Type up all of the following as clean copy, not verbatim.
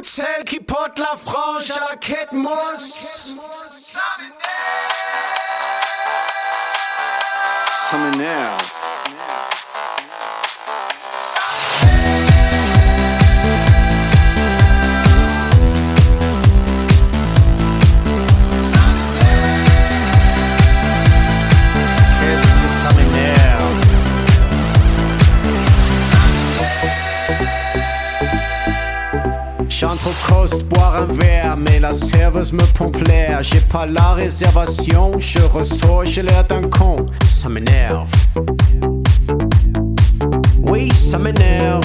Toutes celles qui portent la frange à la quête mousse. Ça m'énerve. J'entre au cost boire un verre, mais la serveuse me pompe l'air. J'ai pas la réservation, je ressors, j'ai l'air d'un con. Ça m'énerve. Oui, ça m'énerve.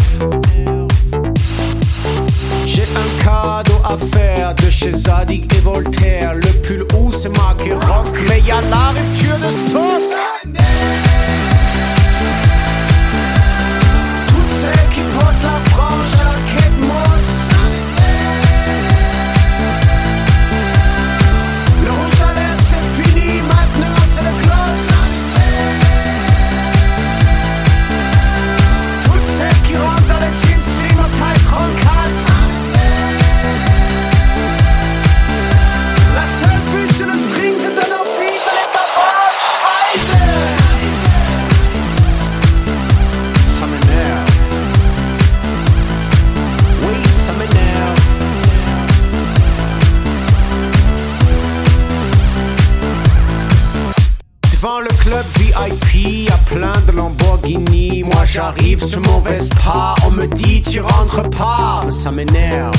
J'ai un cadeau à faire de chez Zadig et Voltaire. Le pull où c'est marqué rock, mais y'a la rupture de stock. Toutes celles qui portent la frange à la quête mousse. Le rouge à lèvres c'est fini, maintenant c'est le gloss. Toutes celles qui rentrent dans les jeans slim en taille 34. La seule vue sur le string te donne envie de les avoir. Scheiße! Ça m'énerve. Oui, ça m'énerve. Devant le club VIP, y'a plein de Lamborghini. Moi j'arrive sur mon Vespa, on me dit tu rentres pas. Ça m'énerve.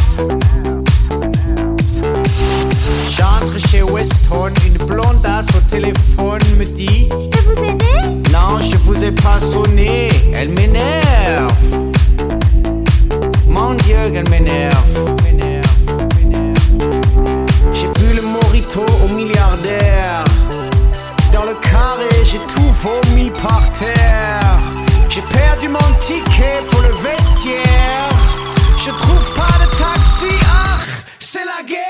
J'entre chez Weston, une blondasse au téléphone me dit: Je peux vous aider? non, je vous ai pas sonné. Elle m'énerve. Mon Dieu, qu'elle m'énerve. J'ai bu le mojito au milliardaire. Dans le carré, j'ai tout vomi par terre. J'ai perdu mon ticket pour le vestiaire. Je trouve pas de taxi, ah, c'est la guerre.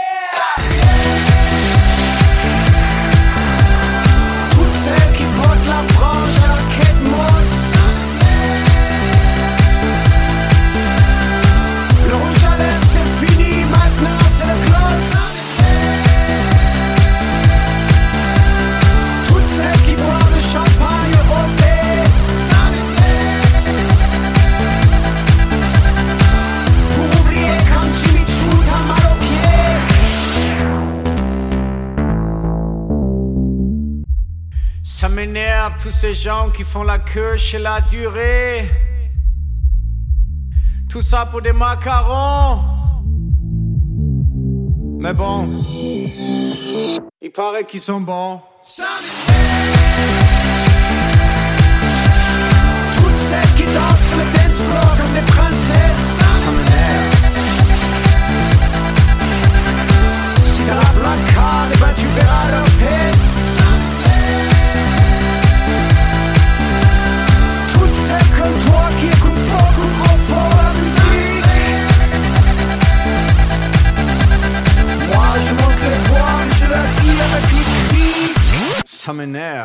Toutes celles qui portent la frange à la quête mousse. Le rouge à lèvres c'est fini, maintenant c'est le gloss. Toutes celles qui boivent le champagne rosé. Pour oublier quand Jimmy Choo t'a mal aux pieds. Ça m'énerve tous ces gens qui font la queue chez la durée. Tout ça pour des macarons. Mais bon, il paraît qu'ils sont bons. Toutes celles qui dansent sur le dance floor comme des princesses. Ça m'énerve. Si t'as la black card, eh ben tu verras leur fesses. Toutes celles comme toi qui écoutent beaucoup trop fort la musique. Moi je monte les voix et je la vis avec les cris. Ça m'énerve.